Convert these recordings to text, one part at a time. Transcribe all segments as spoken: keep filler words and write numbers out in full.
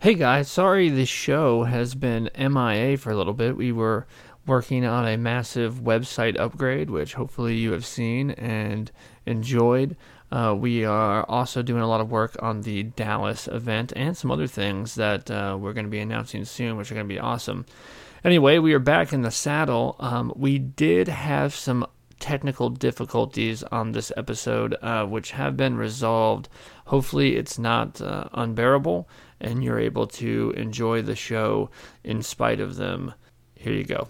Hey guys, sorry this show has been M I A for a little bit. We were working on a massive website upgrade, which hopefully you have seen and enjoyed. Uh, we are also doing a lot of work on the Dallas event and some other things that uh, we're going to be announcing soon, which are going to be awesome. Anyway, we are back in the saddle. Um, we did have some technical difficulties on this episode, uh, which have been resolved. Hopefully it's not uh, unbearable, and you're able to enjoy the show in spite of them. Here you go.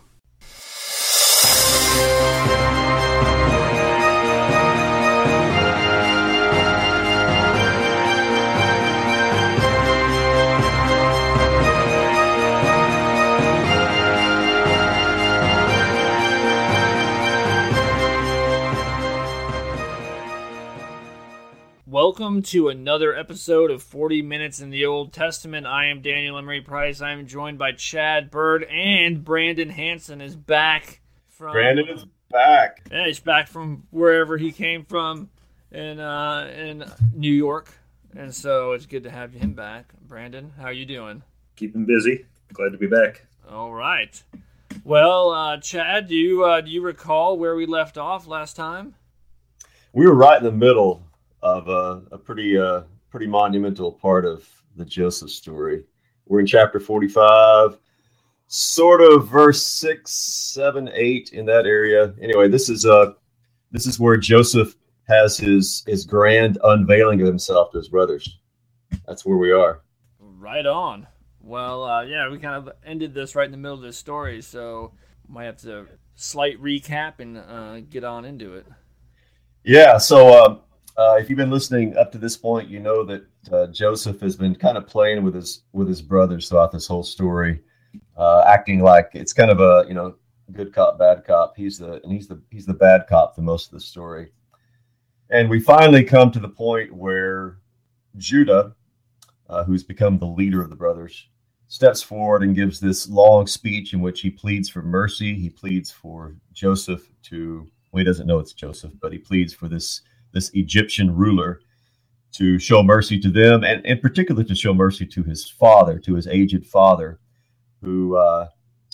Welcome to another episode of forty Minutes in the Old Testament. I am Daniel Emery Price. I am joined by Chad Bird, and Brandon Hanson is back from... Brandon is back. Yeah, he's back from wherever he came from in, uh, in New York. And so it's good to have him back. Brandon, how are you doing? Keeping busy. Glad to be back. All right. Well, uh, Chad, do you, uh, do you recall where we left off last time? We were right in the middle of a, a pretty uh, pretty monumental part of the Joseph story. We're in chapter forty-five, sort of verse six, seven, eight, in that area. Anyway, this is uh this is where Joseph has his his grand unveiling of himself to his brothers. That's where we are. Right on. Well, uh, yeah, we kind of ended this right in the middle of this story, so might have to slight recap and uh, get on into it. Yeah, so uh, Uh, if you've been listening up to this point, you know that uh, Joseph has been kind of playing with his with his brothers throughout this whole story, uh, acting like it's kind of a you know good cop, bad cop. He's the and he's the he's the bad cop for most of the story, and we finally come to the point where Judah, uh, who's become the leader of the brothers, steps forward and gives this long speech in which he pleads for mercy. He pleads for Joseph to well, he doesn't know it's Joseph, but he pleads for this. this Egyptian ruler to show mercy to them, and in particular to show mercy to his father, to his aged father, who uh,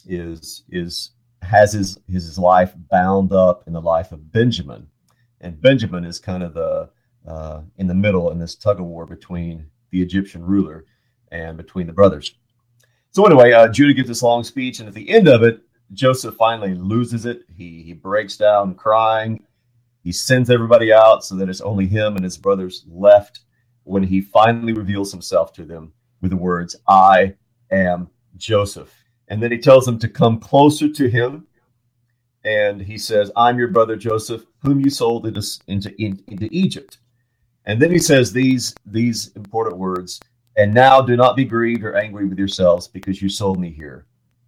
is is has his his life bound up in the life of Benjamin, and Benjamin is kind of the uh, in the middle in this tug of war between the Egyptian ruler and between the brothers. So anyway, uh, Judah gives this long speech, and at the end of it, Joseph finally loses it. He he breaks down crying. He sends everybody out so that it's only him and his brothers left when he finally reveals himself to them with the words, "I am Joseph." And then he tells them to come closer to him. And he says, "I'm your brother Joseph, whom you sold into, into, into Egypt." And then he says these, these important words, "And now do not be grieved or angry with yourselves because you sold me here.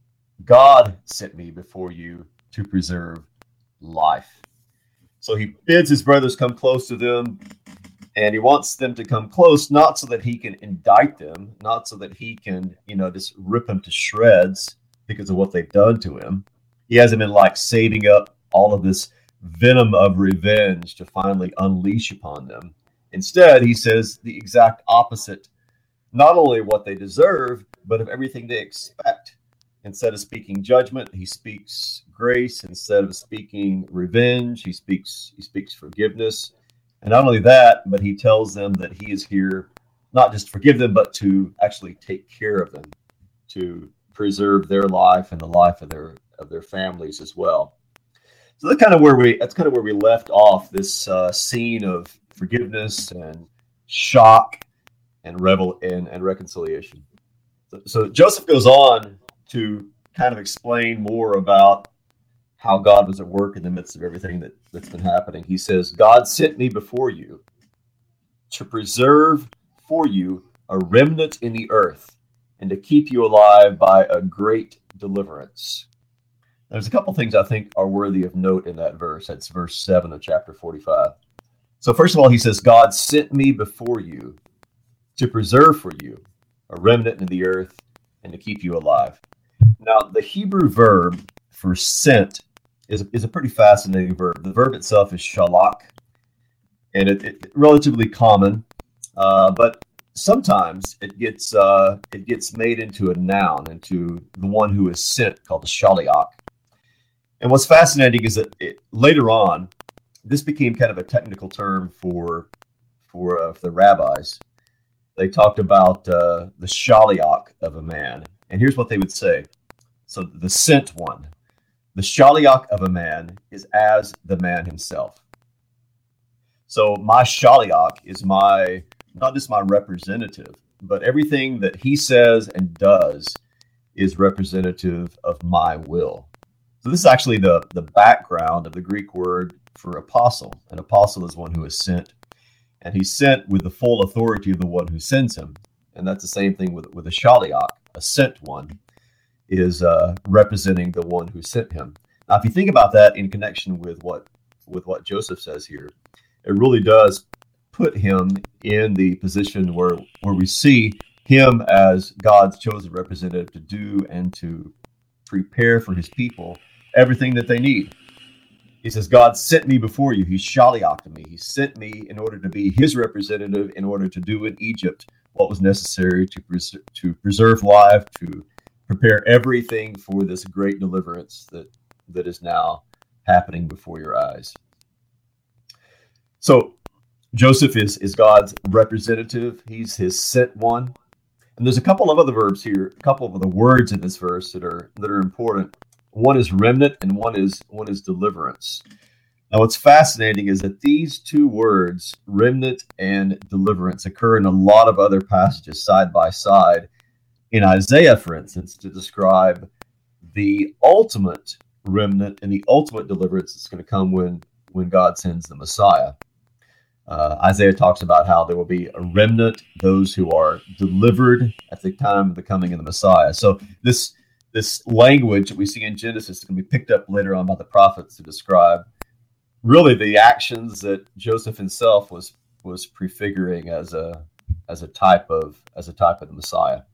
God sent me before you to preserve life." So he bids his brothers come close to them, and he wants them to come close, not so that he can indict them, not so that he can, you know, just rip them to shreds because of what they've done to him. He has them in like saving up all of this venom of revenge to finally unleash upon them. Instead, he says the exact opposite, not only what they deserve, but of everything they expect. Instead of speaking judgment, he speaks grace. Instead of speaking revenge, he speaks he speaks forgiveness. And not only that, but he tells them that he is here not just to forgive them, but to actually take care of them, to preserve their life and the life of their of their families as well. So that's kind of where we that's kind of where we left off this uh, scene of forgiveness and shock and revel and, and reconciliation. So, so Joseph goes on to kind of explain more about how God was at work in the midst of everything that, that's been happening. He says, "God sent me before you to preserve for you a remnant in the earth and to keep you alive by a great deliverance." There's a couple things I think are worthy of note in that verse. That's verse seven of chapter forty-five. So first of all, he says, "God sent me before you to preserve for you a remnant in the earth and to keep you alive." Now, the Hebrew verb for sent is, is a pretty fascinating verb. The verb itself is shalach, and it's it, relatively common, uh, but sometimes it gets uh, it gets made into a noun, into the one who is sent, called the shaliach. And what's fascinating is that it, later on, this became kind of a technical term for for, uh, for the rabbis. They talked about uh, the shaliach of a man, and here's what they would say: so the sent one, the shaliach of a man is as the man himself. So my shaliach is my, not just my representative, but everything that he says and does is representative of my will. So this is actually the, the background of the Greek word for apostle. An apostle is one who is sent, and he's sent with the full authority of the one who sends him. And that's the same thing with, with a shaliach. A sent one is uh, representing the one who sent him. Now, if you think about that in connection with what with what Joseph says here, it really does put him in the position where where we see him as God's chosen representative to do and to prepare for his people everything that they need. He says, God sent me before you. He shaliached me. He sent me in order to be his representative, in order to do in Egypt what was necessary to, pres- to preserve life, to prepare everything for this great deliverance that, that is now happening before your eyes. So Joseph is, is God's representative. He's his sent one. And there's a couple of other verbs here, a couple of the words in this verse that are that are important. One is remnant and one is one is deliverance. Now what's fascinating is that these two words, remnant and deliverance, occur in a lot of other passages side by side. In Isaiah, for instance, to describe the ultimate remnant and the ultimate deliverance that's going to come when, when God sends the Messiah. Uh, Isaiah talks about how there will be a remnant, those who are delivered at the time of the coming of the Messiah. So this this language that we see in Genesis is going to be picked up later on by the prophets to describe really the actions that Joseph himself was was prefiguring as a as a type of as a type of the Messiah.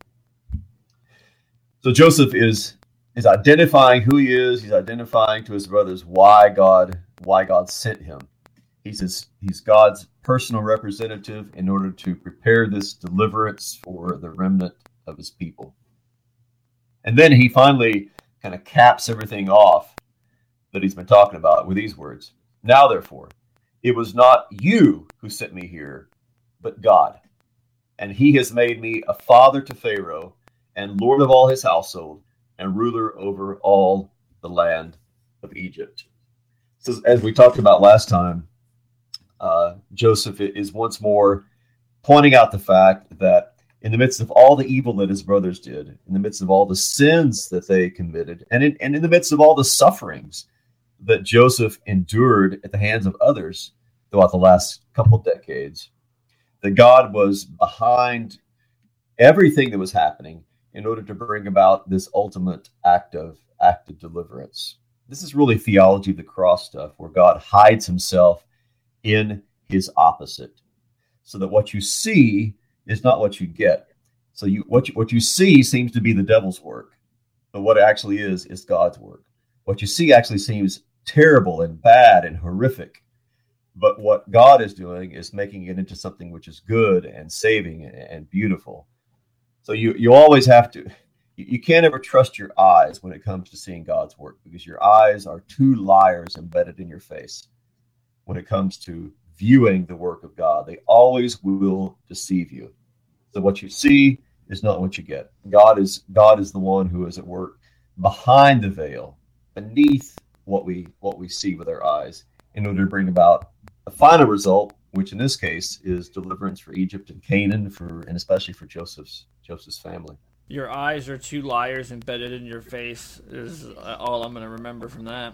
So Joseph is is identifying who he is. He's identifying to his brothers why God why God sent him. He's his, he's God's personal representative in order to prepare this deliverance for the remnant of his people. And then he finally kind of caps everything off that he's been talking about with these words. Now, therefore, it was not you who sent me here, but God. And he has made me a father to Pharaoh and Lord of all his household and ruler over all the land of Egypt. So as we talked about last time, Uh, Joseph is once more pointing out the fact that in the midst of all the evil that his brothers did, in the midst of all the sins that they committed, and in, and in the midst of all the sufferings that Joseph endured at the hands of others throughout the last couple decades, that God was behind everything that was happening in order to bring about this ultimate act of, act of deliverance. This is really theology of the cross stuff, where God hides himself in his opposite, so that what you see is not what you get. So you what you, what you see seems to be the devil's work, but what it actually is is God's work. What you see actually seems terrible and bad and horrific, but what God is doing is making it into something which is good and saving and beautiful. So you you always have to you can't ever trust your eyes when it comes to seeing God's work, because your eyes are two liars embedded in your face. When it comes to viewing the work of God, they always will deceive you. So what you see is not what you get. God is God is the one who is at work behind the veil, beneath what we what we see with our eyes, in order to bring about a final result, which in this case is deliverance for Egypt and Canaan, for and especially for Joseph's Joseph's family. Your eyes are two liars embedded in your face is all I'm going to remember from that.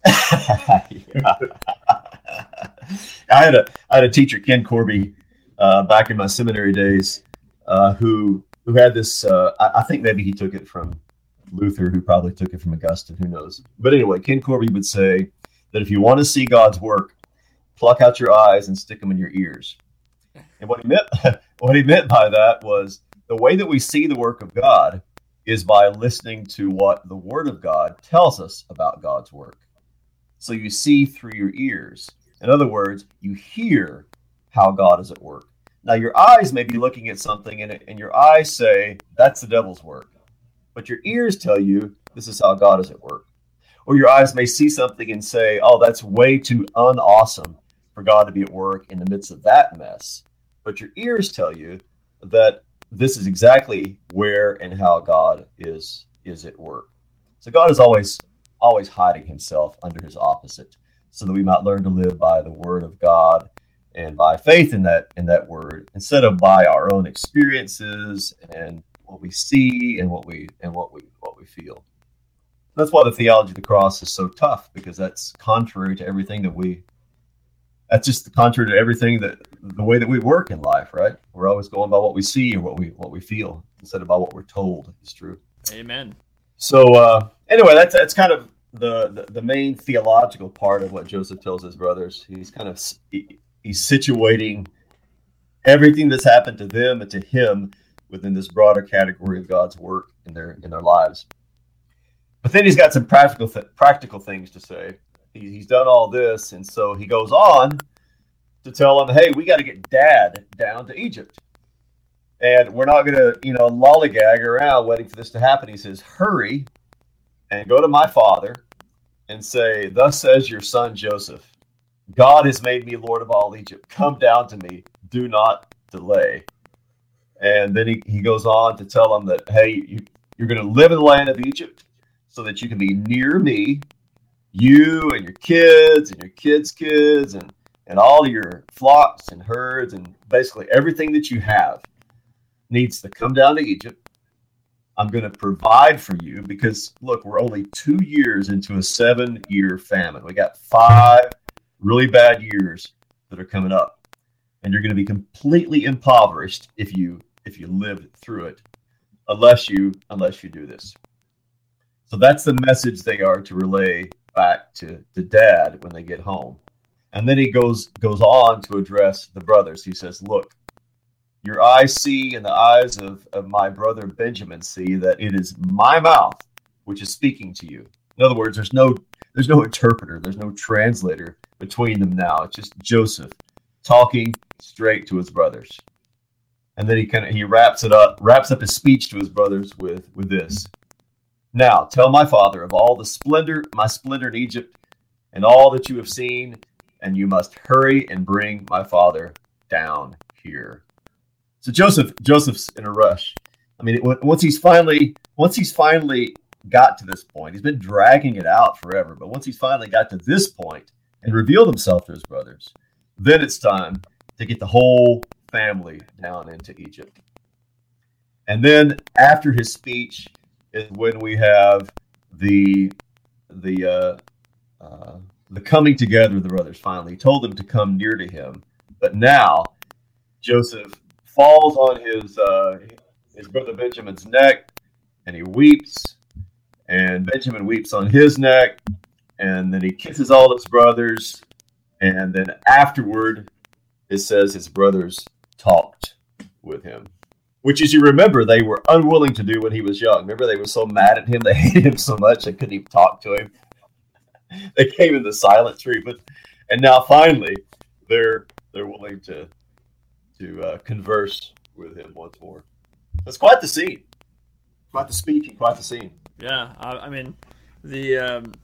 I had a I had a teacher, Ken Corby, uh, back in my seminary days, uh, who who had this. Uh, I, I think maybe he took it from Luther, who probably took it from Augustine. Who knows? But anyway, Ken Corby would say that if you want to see God's work, pluck out your eyes and stick them in your ears. And what he meant what he meant by that was the way that we see the work of God is by listening to what the Word of God tells us about God's work. So you see through your ears. In other words, you hear how God is at work. Now, your eyes may be looking at something, and, and your eyes say, that's the devil's work. But your ears tell you, this is how God is at work. Or your eyes may see something and say, oh, that's way too unawesome for God to be at work in the midst of that mess. But your ears tell you that this is exactly where and how God is, is at work. So God is always, always hiding himself under his opposite, so that we might learn to live by the word of God and by faith in that in that word, instead of by our own experiences and what we see and what we and what we what we feel. That's why the theology of the cross is so tough, because that's contrary to everything that we that's just contrary to everything that the way that we work in life, right? We're always going by what we see or what we what we feel instead of by what we're told is true. Amen. So uh, anyway, that's that's kind of the, the the main theological part of what Joseph tells his brothers. He's kind of he, he's situating everything that's happened to them and to him within this broader category of God's work in their in their lives. But then he's got some practical th- practical things to say. He, he's done all this, and so he goes on to tell them, "Hey, we got to get Dad down to Egypt, and we're not going to, you know, lollygag around waiting for this to happen." He says, "Hurry and go to my father and say, 'Thus says your son Joseph, God has made me Lord of all Egypt. Come down to me. Do not delay.'" And then he, he goes on to tell them that, hey, you, you're going to live in the land of Egypt so that you can be near me, you and your kids and your kids' kids and, and all your flocks and herds and basically everything that you have needs to come down to Egypt. I'm going to provide for you because, look, we're only two years into a seven-year famine. We got five really bad years that are coming up, and you're going to be completely impoverished if you if you live through it, unless you unless you do this. So that's the message they are to relay back to, to Dad when they get home. And then he goes goes on to address the brothers. He says, "Look, your eyes see and the eyes of, of my brother Benjamin see that it is my mouth which is speaking to you." In other words, there's no there's no interpreter, there's no translator between them now. It's just Joseph talking straight to his brothers. And then he kind of he wraps it up, wraps up his speech to his brothers with, with this. "Now tell my father of all the splendor, my splendor in Egypt, and all that you have seen, and you must hurry and bring my father down here." So Joseph, Joseph's in a rush. I mean, once he's finally, once he's finally got to this point, he's been dragging it out forever. But once he's finally got to this point and revealed himself to his brothers, then it's time to get the whole family down into Egypt. And then after his speech is when we have the the uh, uh, the coming together of the brothers. Finally, he told them to come near to him, but now Joseph falls on his uh, his brother Benjamin's neck, and he weeps, and Benjamin weeps on his neck, and then he kisses all his brothers, and then afterward, it says his brothers talked with him, which, as you remember, they were unwilling to do when he was young. Remember, they were so mad at him, they hated him so much they couldn't even talk to him. They came in the silent treatment, and now finally, they're they're willing to. to uh, converse with him once more. That's quite the scene. Quite the speech and quite the scene. Yeah, I, I mean, the um,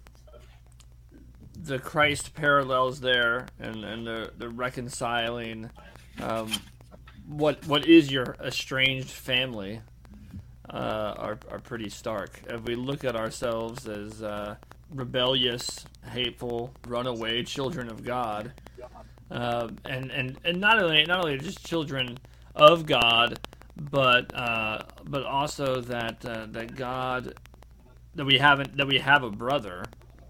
the Christ parallels there, and, and the, the reconciling um, what what is your estranged family uh, are, are pretty stark. If we look at ourselves as uh, rebellious, hateful, runaway children of God, Uh, and, and, and not only not only just children of God, but uh, but also that uh, that God that we haven't that we have a brother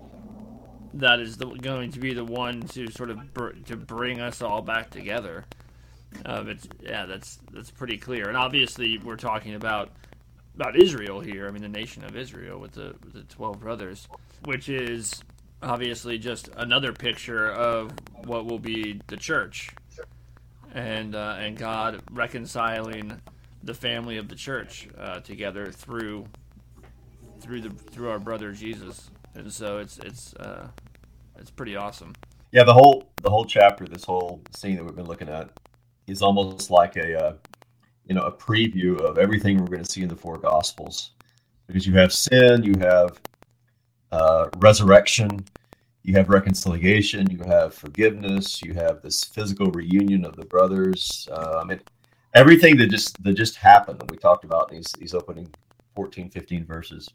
that is the, going to be the one to sort of br- to bring us all back together. Uh, it's yeah, that's that's pretty clear. And obviously, we're talking about about Israel here. I mean, the nation of Israel with the with the twelve brothers, which is obviously just another picture of what will be the church, and uh, and God reconciling the family of the church uh, together through through the through our brother Jesus. And so it's it's uh, it's pretty awesome. Yeah, the whole the whole chapter, this whole scene that we've been looking at, is almost like a uh, you know a preview of everything we're going to see in the four Gospels, because you have sin, you have uh, resurrection, you have reconciliation, you have forgiveness, you have this physical reunion of the brothers. Uh, I mean, everything that just that just happened that we talked about in these these opening fourteen, fifteen verses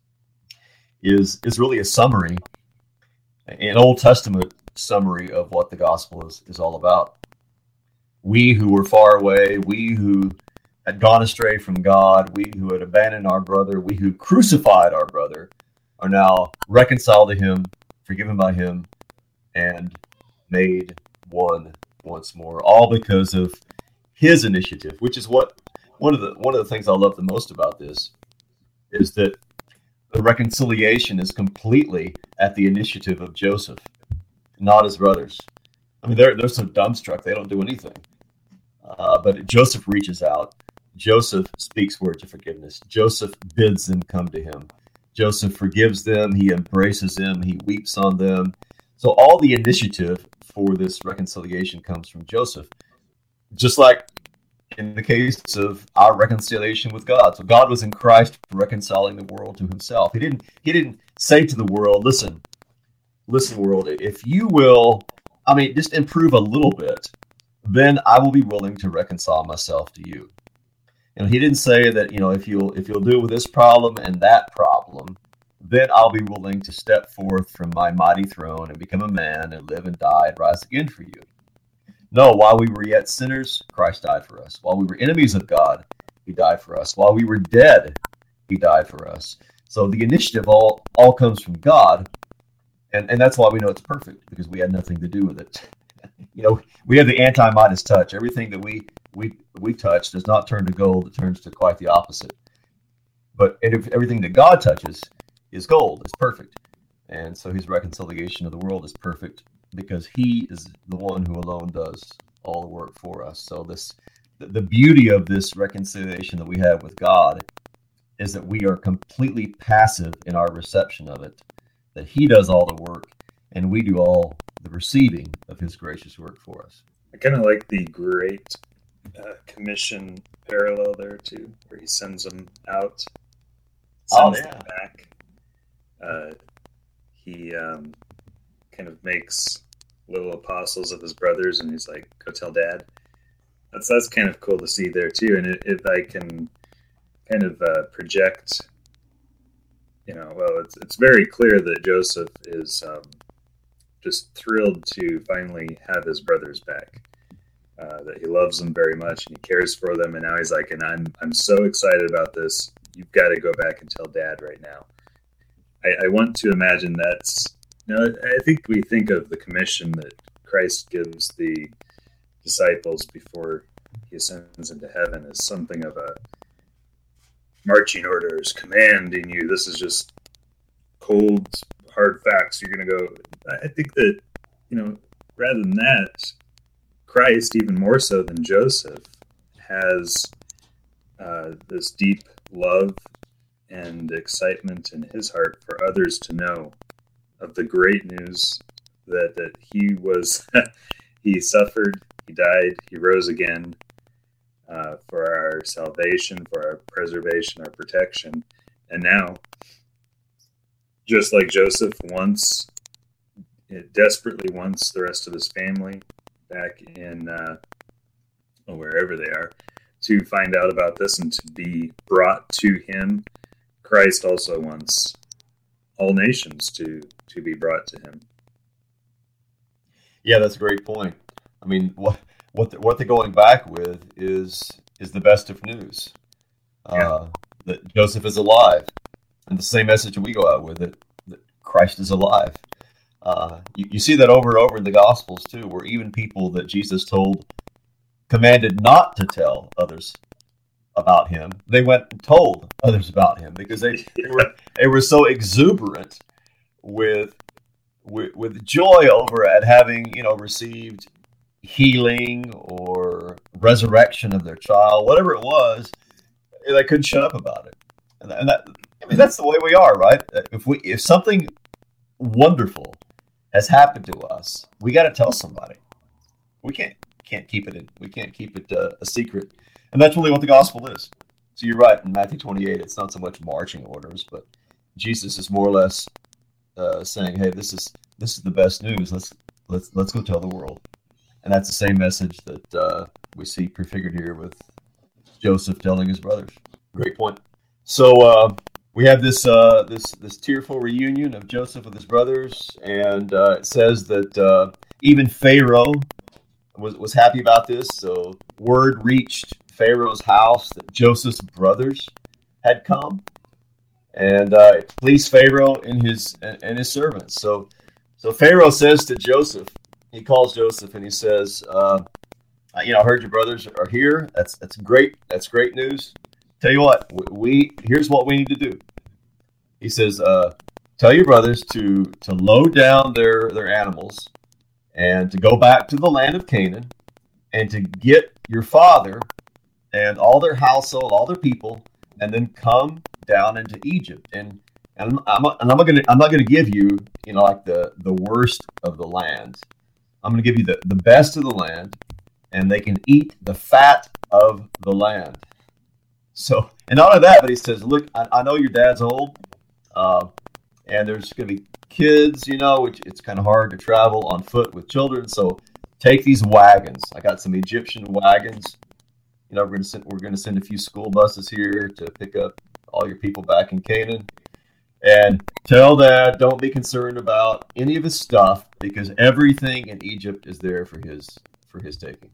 is is really a summary, an Old Testament summary of what the gospel is, is all about. We who were far away, we who had gone astray from God, we who had abandoned our brother, we who crucified our brother, are now reconciled to him, forgiven by him, and made one once more, all because of his initiative, which is what one of the one of the things I love the most about this is that the reconciliation is completely at the initiative of Joseph, not his brothers. I mean, they're they're so dumbstruck they don't do anything. Uh, but Joseph reaches out. Joseph speaks words of forgiveness. Joseph bids them come to him. Joseph forgives them. He embraces them. He weeps on them. So all the initiative for this reconciliation comes from Joseph. Just like in the case of our reconciliation with God. So God was in Christ reconciling the world to himself. He didn't he didn't say to the world, listen, listen, world, if you will, I mean, just improve a little bit, then I will be willing to reconcile myself to you. You know, he didn't say that, you know, if you'll if you'll deal with this problem and that problem, then I'll be willing to step forth from my mighty throne and become a man and live and die and rise again for you. No, while we were yet sinners, Christ died for us. While we were enemies of God, he died for us. While we were dead, he died for us. So the initiative all, all comes from God, and, and that's why we know it's perfect, because we had nothing to do with it. You know, we have the anti-Midas touch. Everything that we we we touch does not turn to gold; it turns to quite the opposite. But everything that God touches is gold; it's perfect, and so His reconciliation of the world is perfect because He is the one who alone does all the work for us. So this, the, the beauty of this reconciliation that we have with God is that we are completely passive in our reception of it. That He does all the work, and we do all the receiving of His gracious work for us. I kind of like the Great uh, Commission parallel there too, where He sends them out, sends oh, yeah. them back. Uh, he um, kind of makes little apostles of His brothers, and He's like, "Go tell Dad." That's that's kind of cool to see there too, and if I can kind of uh, project, you know, well, it's it's very clear that Joseph is um, just thrilled to finally have his brothers back. Uh, that he loves them very much and he cares for them, and now he's like, and I'm I'm so excited about this. You've got to go back and tell Dad right now. I, I want to imagine that's, you know, I think we think of the commission that Christ gives the disciples before He ascends into heaven as something of a marching orders, commanding you. This is just cold, hard facts. You're going to go. I think that, you know, rather than that, Christ, even more so than Joseph, has uh, this deep love and excitement in His heart for others to know of the great news that, that He was, He suffered, He died, He rose again uh, for our salvation, for our preservation, our protection. And now, just like Joseph wants, desperately wants the rest of his family back in uh, wherever they are to find out about this and to be brought to Him, Christ also wants all nations to to be brought to Him. Yeah, that's a great point. I mean, what what the, what they're going back with is is the best of news. Yeah. Uh, that Joseph is alive, and the same message we go out with, that, that Christ is alive. Uh, you, you see that over and over in the Gospels too, where even people that Jesus told, commanded not to tell others about Him, they went and told others about Him because they, they were they were so exuberant with, with with joy over at having, you know, received healing or resurrection of their child, whatever it was. They couldn't shut up about it, and, and that, I mean, that's the way we are, right? If we if something wonderful has happened to us, we got to tell somebody. We can't can't keep it in, we can't keep it uh, a secret. And that's really what the gospel is. So you're right, in Matthew twenty-eight, it's not so much marching orders, but Jesus is more or less uh, saying, hey, this is this is the best news. Let's let's let's go tell the world. And that's the same message that uh, we see prefigured here with Joseph telling his brothers. Great point. So uh, we have this uh, this this tearful reunion of Joseph with his brothers, and uh, it says that uh, even Pharaoh was was happy about this. So word reached Pharaoh's house that Joseph's brothers had come, and uh, it pleased Pharaoh and his and his servants. So so Pharaoh says to Joseph, he calls Joseph and he says, uh, you know, I heard your brothers are here. That's that's great. That's great news. Tell you what, we here's what we need to do. He says, uh, tell your brothers to to load down their, their animals and to go back to the land of Canaan and to get your father and all their household, all their people, and then come down into Egypt. And and I'm and I'm not gonna I'm not gonna give you, you know, like the, the worst of the land. I'm gonna give you the, the best of the land, and they can eat the fat of the land. So, and not only that, but he says, look, I, I know your dad's old, uh, and there's going to be kids, you know, which it's kind of hard to travel on foot with children. So take these wagons. I got some Egyptian wagons. You know, we're going to send, we're going to send a few school buses here to pick up all your people back in Canaan. And tell Dad, don't be concerned about any of his stuff, because everything in Egypt is there for his, for his taking.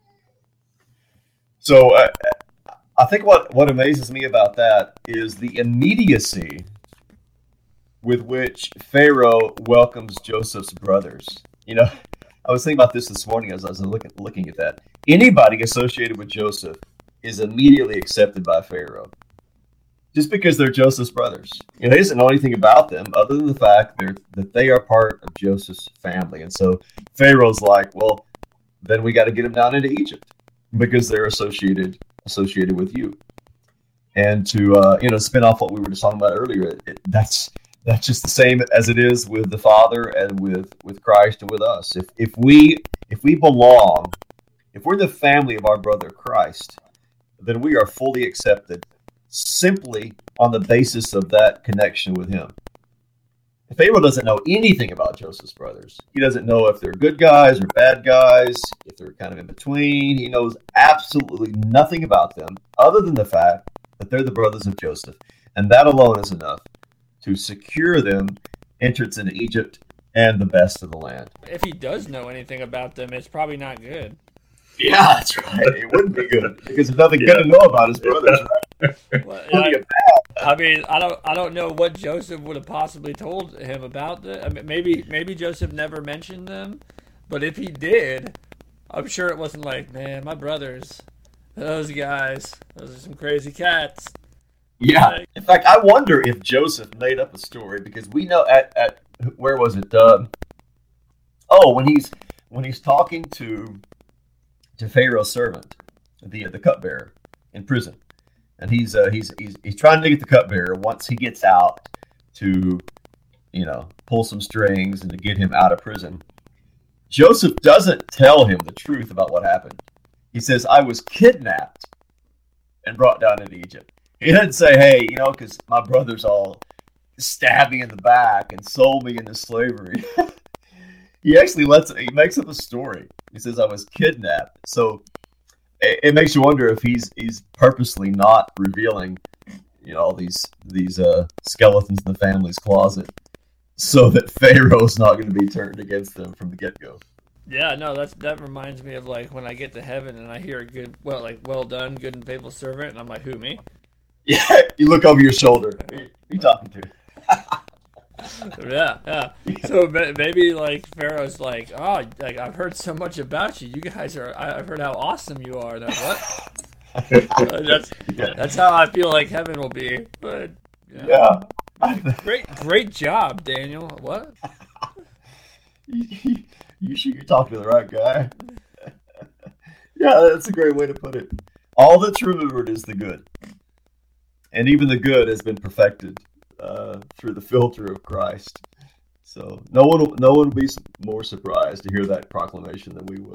So, uh, I think what, what amazes me about that is the immediacy with which Pharaoh welcomes Joseph's brothers. You know, I was thinking about this this morning as I was looking, looking at that. Anybody associated with Joseph is immediately accepted by Pharaoh, just because they're Joseph's brothers. You know, he doesn't know anything about them other than the fact they're, that they are part of Joseph's family. And so Pharaoh's like, well, then we got to get them down into Egypt because they're associated associated with you. And to uh, you know, spin off what we were just talking about earlier, it, it, that's that's just the same as it is with the Father and with, with Christ and with us. If if we if we belong, if we're the family of our brother Christ, then we are fully accepted simply on the basis of that connection with him. Pharaoh doesn't know anything about Joseph's brothers. He doesn't know if they're good guys or bad guys, if they're kind of in between. He knows absolutely nothing about them other than the fact that they're the brothers of Joseph. And that alone is enough to secure them entrance into Egypt and the best of the land. If he does know anything about them, it's probably not good. Yeah, that's right. It wouldn't be good because there's nothing yeah. good to know about his brothers. Right? Well, I, I mean, I don't, I don't know what Joseph would have possibly told him about it. I mean, maybe, maybe Joseph never mentioned them, but if he did, I'm sure it wasn't like, man, my brothers, those guys, those are some crazy cats. Yeah. Like, in fact, I wonder if Joseph made up a story because we know at, at where was it? Uh, oh, when he's when he's talking to. to Pharaoh's servant, the the cupbearer in prison, and he's uh, he's he's he's trying to get the cupbearer once he gets out to, you know, pull some strings and to get him out of prison. Joseph doesn't tell him the truth about what happened. He says, "I was kidnapped and brought down into Egypt." He doesn't say, "Hey, you know, because my brothers all stabbed me in the back and sold me into slavery." He actually lets he makes up a story. He says, "I was kidnapped." So it, it makes you wonder if he's he's purposely not revealing, you know, all these these uh, skeletons in the family's closet, so that Pharaoh's not going to be turned against them from the get go. Yeah, no, that's that reminds me of like when I get to heaven and I hear a good, well, like well done, good and faithful servant, and I'm like, who, me? Yeah, you look over your shoulder. Who are you talking to? yeah, yeah. So maybe like Pharaoh's like, oh, like I've heard so much about you. You guys are. I've heard how awesome you are. Now what? uh, that's yeah. that's how I feel like heaven will be. But yeah, yeah. great, great job, Daniel. What? you, you sure you're talking to the right guy? Yeah, that's a great way to put it. All that's remembered is the good, and even the good has been perfected. Uh, through the filter of Christ. So no one will, no one will be more surprised to hear that proclamation than we will.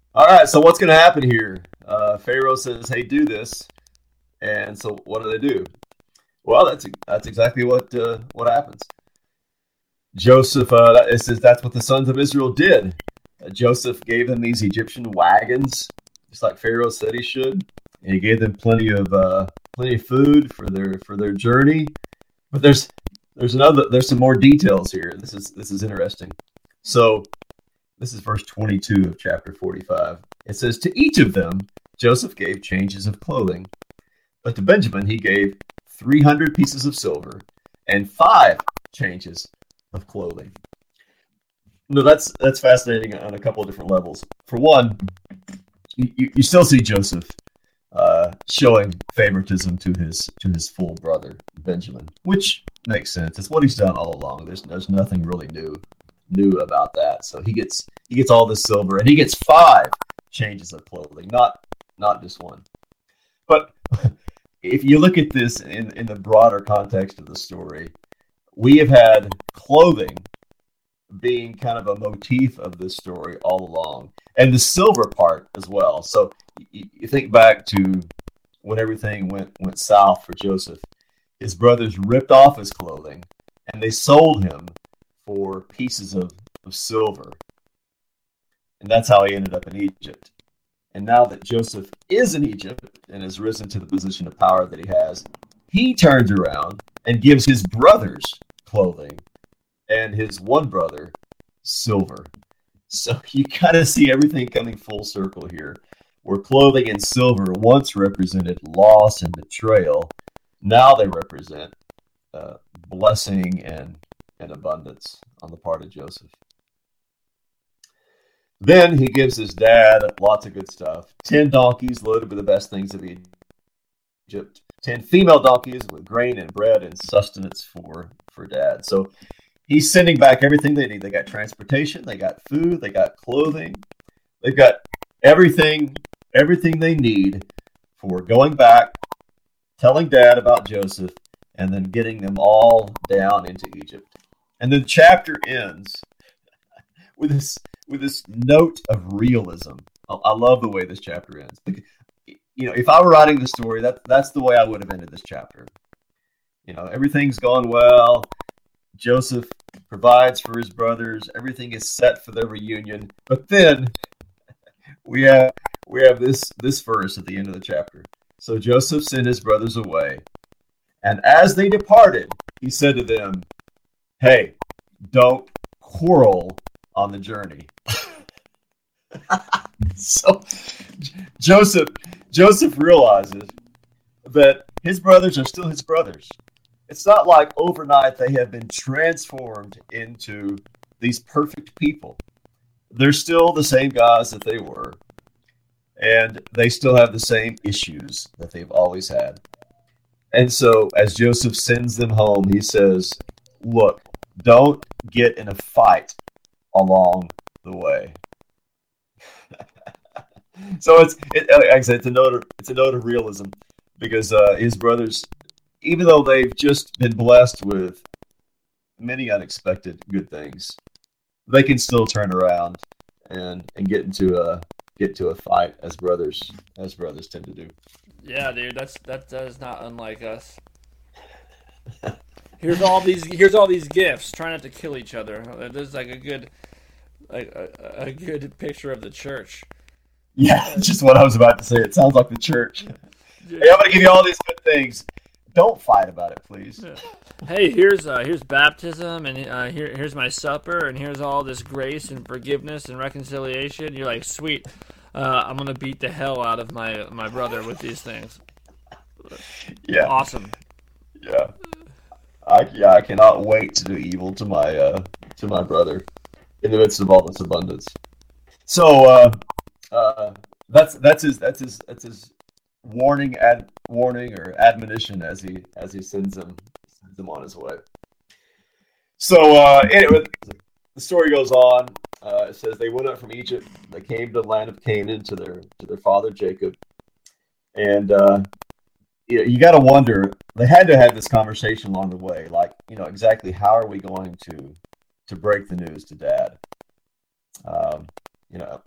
All right, so what's going to happen here? Uh, Pharaoh says, "Hey, do this," and so what do they do? Well, that's that's exactly what uh, what happens. Joseph, uh, it says that's what the sons of Israel did. Uh, Joseph gave them these Egyptian wagons, just like Pharaoh said he should, and he gave them plenty of uh, plenty of food for their for their journey. But there's there's another there's some more details here. This is this is interesting. So this is verse twenty-two of chapter forty-five. It says, "To each of them Joseph gave changes of clothing, but to Benjamin he gave three hundred pieces of silver and five changes of clothing." No, that's that's fascinating on a couple of different levels. For one, you, you still see Joseph uh, showing favoritism to his to his full brother Benjamin, which makes sense. It's what he's done all along. There's there's nothing really new new about that. So he gets he gets all this silver, and he gets five changes of clothing, not not just one. But if you look at this in in the broader context of the story, we have had clothing being kind of a motif of this story all along, and the silver part as well. So you, you think back to when everything went went south for Joseph. His brothers ripped off his clothing, and they sold him for pieces of, of silver. And that's how he ended up in Egypt. And now that Joseph is in Egypt and has risen to the position of power that he has, he turns around and gives his brothers clothing and his one brother silver. So you kind of see everything coming full circle here, where clothing and silver once represented loss and betrayal. Now they represent uh, blessing and, and abundance on the part of Joseph. Then he gives his dad lots of good stuff. Ten donkeys loaded with the best things of Egypt. Ten female donkeys with grain and bread and sustenance for, for dad. So he's sending back everything they need. They got transportation, they got food, they got clothing. They've got everything, everything they need for going back, telling dad about Joseph, and then getting them all down into Egypt. And the chapter ends with this with this note of realism. I, I love the way this chapter ends. You know, if I were writing the story, that that's the way I would have ended this chapter. You know, everything's gone well. Joseph provides for his brothers. Everything is set for their reunion. But then we have we have this this verse at the end of the chapter. So Joseph sent his brothers away, and as they departed, he said to them, "Hey, don't quarrel on the journey." So Joseph Joseph realizes that his brothers are still his brothers. It's not like overnight they have been transformed into these perfect people. They're still the same guys that they were, and they still have the same issues that they've always had. And so as Joseph sends them home, he says, "Look, don't get in a fight along the way." So it's it, like I said, it's a note of, it's a note of realism, because uh, his brothers, even though they've just been blessed with many unexpected good things, they can still turn around and and get into a get to a fight as brothers as brothers tend to do. Yeah, dude, that's that, that is not unlike us. Here's all these here's all these gifts. Try not to kill each other. There's like a good like a, a good picture of the church. Yeah, just what I was about to say. It sounds like the church. Hey, I'm gonna give you all these good things. Don't fight about it, please. Yeah. Hey, here's uh, here's baptism, and uh, here here's my supper, and here's all this grace and forgiveness and reconciliation. You're like, sweet. Uh, I'm gonna beat the hell out of my my brother with these things. Yeah, awesome. Yeah, I yeah I cannot wait to do evil to my uh, to my brother in the midst of all this abundance. So uh, uh, that's that's his that's his that's his warning ad warning or admonition as he as he sends him sends him on his way. So uh, anyway, the story goes on. Uh, it says they went up from Egypt. They came to the land of Canaan to their to their father Jacob, and uh, you, you got to wonder. They had to have this conversation along the way, like, you know, exactly how are we going to to break the news to Dad? Um, you know, what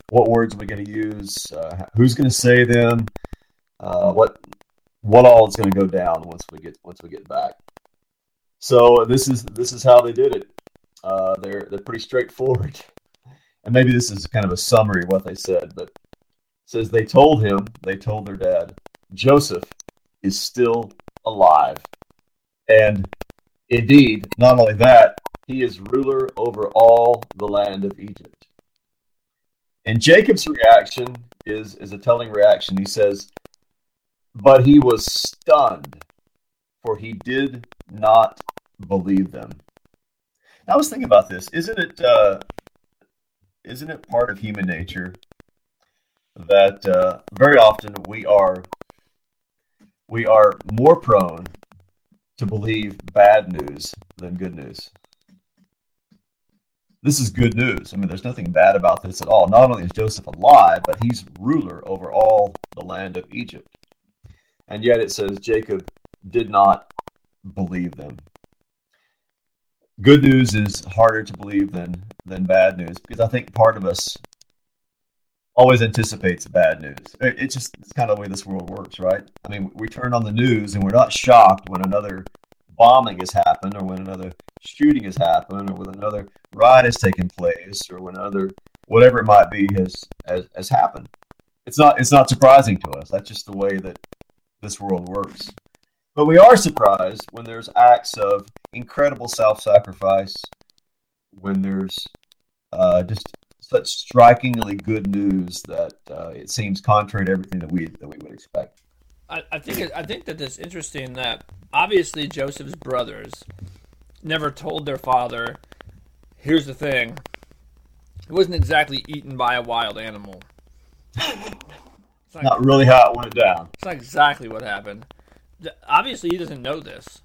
what words are we going to use? Uh, who's going to say them? Uh, what what all is going to go down once we get once we get back? So this is this is how they did it. Uh, they're they're pretty straightforward, and maybe this is kind of a summary of what they said. But it says they told him, they told their dad, Joseph is still alive, and indeed, not only that, he is ruler over all the land of Egypt. And Jacob's reaction is is a telling reaction. He says, "But he was stunned, for he did not believe them." I was thinking about this. Isn't it? Uh, isn't it part of human nature that uh, very often we are we are more prone to believe bad news than good news? This is good news. I mean, there's nothing bad about this at all. Not only is Joseph alive, but he's ruler over all the land of Egypt. And yet it says Jacob did not believe them. Good news is harder to believe than than bad news, because I think part of us always anticipates bad news. It, it's just it's kind of the way this world works, right? I mean, we turn on the news and we're not shocked when another bombing has happened, or when another shooting has happened, or when another riot has taken place, or when another whatever it might be has has, has happened. It's not it's not surprising to us. That's just the way that this world works. But we are surprised when there's acts of incredible self-sacrifice, when there's uh, just such strikingly good news that uh, it seems contrary to everything that we that we would expect. I, I think it, I think that it's interesting that obviously Joseph's brothers never told their father, here's the thing, he wasn't exactly eaten by a wild animal. It's not, not really how it went down. It's not exactly what happened. Obviously, he doesn't know this.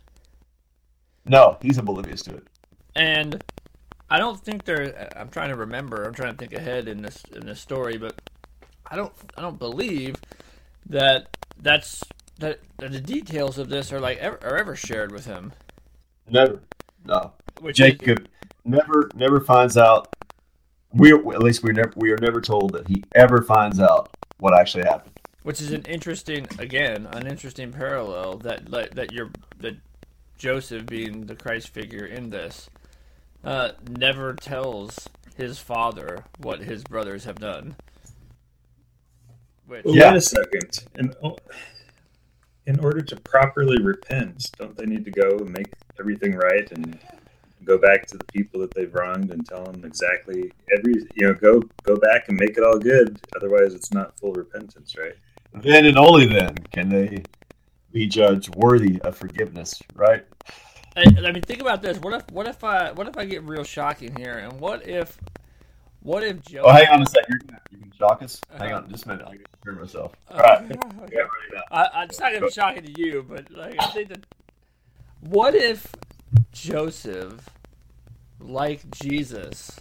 No, he's oblivious to it. And I don't think there. I'm trying to remember. I'm trying to think ahead in this in this story, but I don't. I don't believe that that's that, that the details of this are like ever, are ever shared with him. Never. No. Which Jacob is, never never finds out. We at least we never we are never told that he ever finds out what actually happened. Which is an interesting, again, an interesting parallel that that you're that Joseph, being the Christ figure in this, uh, never tells his father what his brothers have done. Which, well, yeah. Wait a second. In, in order to properly repent, don't they need to go and make everything right and go back to the people that they've wronged and tell them exactly every you know go go back and make it all good? Otherwise, it's not full repentance, right? Then and only then can they be judged worthy of forgiveness, right? I, I mean, think about this. What if, what if I, what if I get real shocking here? And what if, what if Joe? Oh, hang on a second. You're gonna, you can shock us. Hang Uh-huh. on, just a minute. I can hear myself. Uh, All right. okay. Yeah, ready now. I, I, it's not gonna be shocking to you, but like I think that. What if Joseph, like Jesus,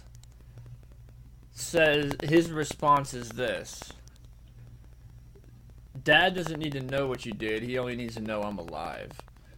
says his response is this? Dad doesn't need to know what you did. He only needs to know I'm alive.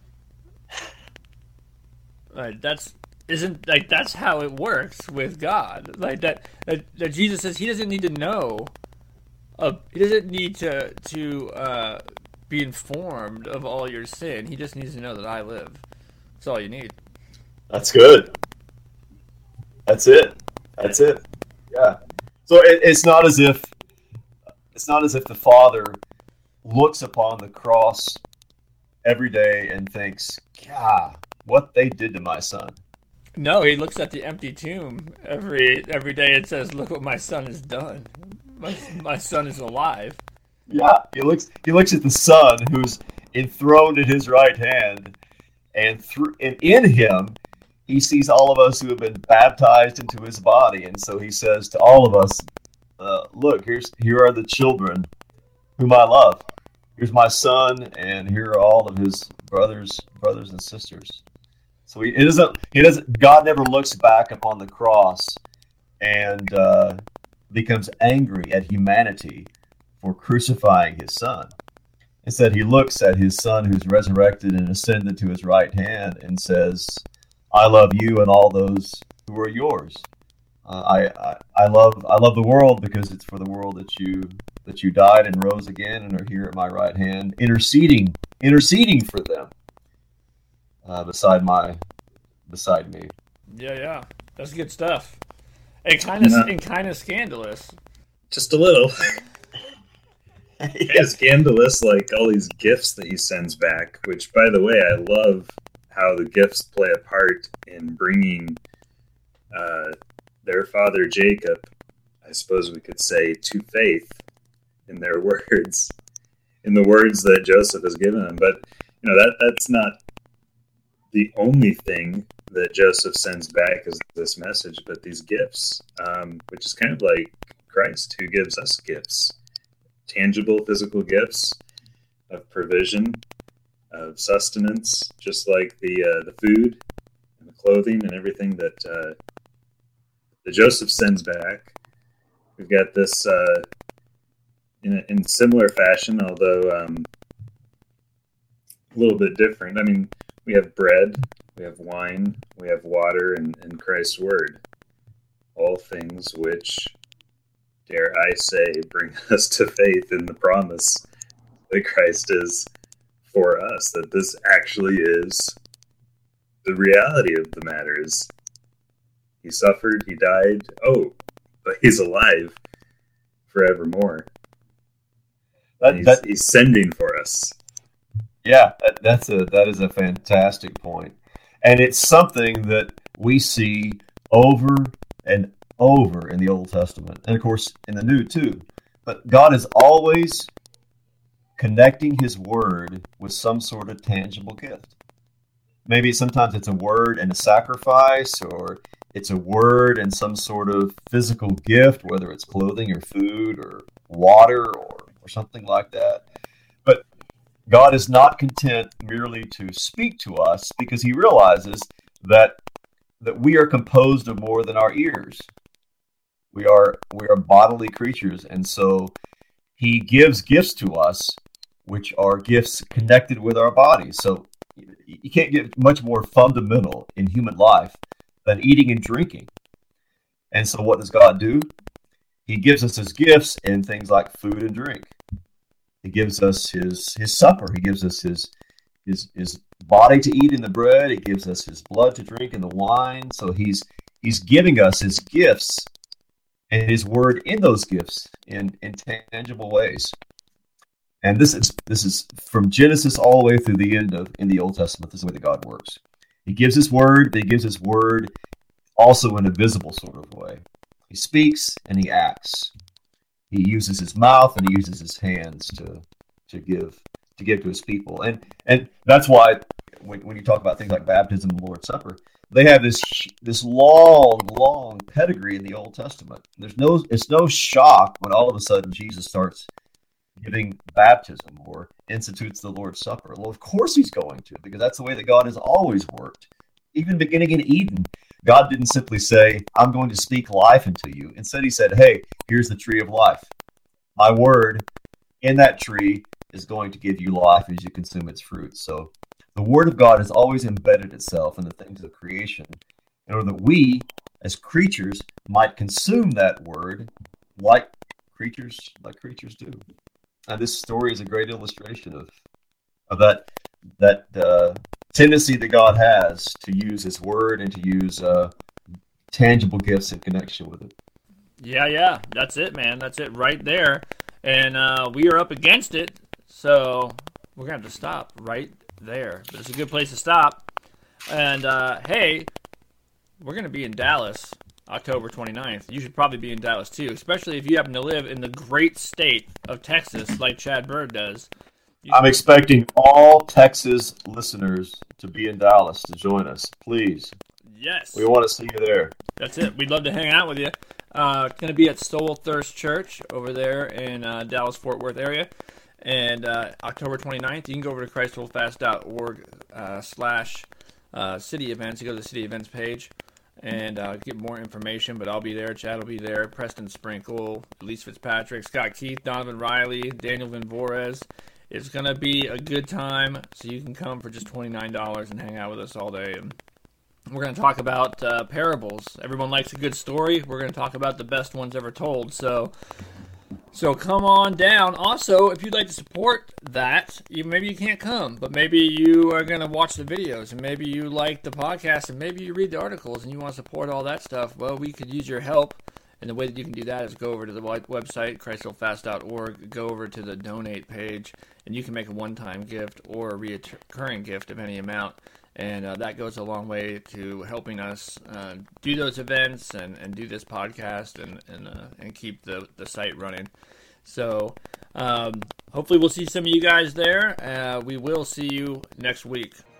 Like that's isn't like that's how it works with God. Like that, that, that Jesus says he doesn't need to know. Uh, he doesn't need to to uh, be informed of all your sin. He just needs to know that I live. That's all you need. That's good. That's it. That's it. Yeah. So it, it's not as if it's not as if the Father looks upon the cross every day and thinks, "God, what they did to my son." No, he looks at the empty tomb every every day and says, "Look what my son has done. My my son is alive." Yeah, he looks he looks at the Son who's enthroned at his right hand, and through and in him he sees all of us who have been baptized into his body, and so he says to all of us, uh, "Look, here's here are the children whom I love. Here's my son, and here are all of his brothers, brothers and sisters." So he it doesn't. He doesn't. God never looks back upon the cross and uh, becomes angry at humanity for crucifying his son. Instead, he looks at his son who's resurrected and ascended to his right hand and says, "I love you and all those who are yours. Uh, I, I I love I love the world because it's for the world that you that you died and rose again and are here at my right hand, interceding interceding for them uh, beside my beside me. Yeah, yeah, that's good stuff. And kind of Yeah. and kind of scandalous. Just a little. It's scandalous, like all these gifts that he sends back, which, by the way, I love how the gifts play a part in bringing uh, their father Jacob, I suppose we could say, to faith in their words, in the words that Joseph has given them. But, you know, that that's not the only thing that Joseph sends back as this message, but these gifts, um, which is kind of like Christ, who gives us gifts. Tangible physical gifts of provision, of sustenance, just like the uh, the food and the clothing and everything that uh, that Joseph sends back. We've got this uh, in a, in similar fashion, although um, a little bit different. I mean, we have bread, we have wine, we have water, and, and Christ's word. All things which, dare I say, bring us to faith in the promise that Christ is for us, that this actually is the reality of the matter. Is he suffered, he died, oh, but he's alive forevermore. That, He's, that, he's sending for us. yeah, that, that's a that is a fantastic point, and it's something that we see over and over in the Old Testament, and of course in the New too. But God is always connecting His Word with some sort of tangible gift. Maybe sometimes it's a word and a sacrifice, or it's a word and some sort of physical gift, whether it's clothing or food or water or, or something like that. But God is not content merely to speak to us, because He realizes that that we are composed of more than our ears. We are we are bodily creatures, and so He gives gifts to us, which are gifts connected with our bodies. So you can't get much more fundamental in human life than eating and drinking. And so what does God do? He gives us His gifts in things like food and drink. He gives us His His supper. He gives us His His His body to eat in the bread. He gives us His blood to drink in the wine. So He's He's giving us His gifts and His word in those gifts in, in tangible ways. And this is this is from Genesis all the way through the end of in the Old Testament. This is the way that God works. He gives His word, but He gives His word also in a visible sort of way. He speaks and He acts. He uses His mouth and He uses His hands to to give to give to His people. And and that's why when, when you talk about things like baptism and Lord's Supper, they have this this long, long pedigree in the Old Testament. There's no it's no shock when all of a sudden Jesus starts giving baptism or institutes the Lord's Supper. Well, of course He's going to, because that's the way that God has always worked. Even beginning in Eden, God didn't simply say, I'm going to speak life into you. Instead, He said, hey, here's the tree of life. My word in that tree is going to give you life as you consume its fruit. So the word of God has always embedded itself in the things of creation in order that we, as creatures, might consume that word like creatures like creatures do. And this story is a great illustration of of that that uh, tendency that God has to use His word and to use uh, tangible gifts in connection with it. Yeah, yeah, that's it, man. That's it right there. And uh, we are up against it, so we're going to have to stop right there. But it's a good place to stop. And, uh, hey, we're going to be in Dallas October twenty-ninth. You should probably be in Dallas, too, especially if you happen to live in the great state of Texas like Chad Bird does. You I'm expecting all Texas listeners to be in Dallas to join us. Please. Yes. We want to see you there. That's it. We'd love to hang out with you. Uh, it's going to be at Soul Thirst Church over there in uh, Dallas-Fort Worth area. And uh, October twenty-ninth, you can go over to christholdfast dot org uh, slash uh, city events. You go to the city events page and uh, get more information. But I'll be there. Chad will be there. Preston Sprinkle, Elise Fitzpatrick, Scott Keith, Donovan Riley, Daniel Van Voores. It's going to be a good time, so you can come for just twenty-nine dollars and hang out with us all day. And We're going to talk about uh, parables. Everyone likes a good story. We're going to talk about the best ones ever told. So, so come on down. Also, if you'd like to support that, you, maybe you can't come, but maybe you are going to watch the videos, and maybe you like the podcast, and maybe you read the articles, and you want to support all that stuff. Well, we could use your help. And the way that you can do that is go over to the website, christ hold fast dot org, go over to the donate page, and you can make a one-time gift or a recurring gift of any amount. And uh, that goes a long way to helping us uh, do those events and, and do this podcast and and, uh, and keep the, the site running. So um, hopefully we'll see some of you guys there. Uh, we will see you next week.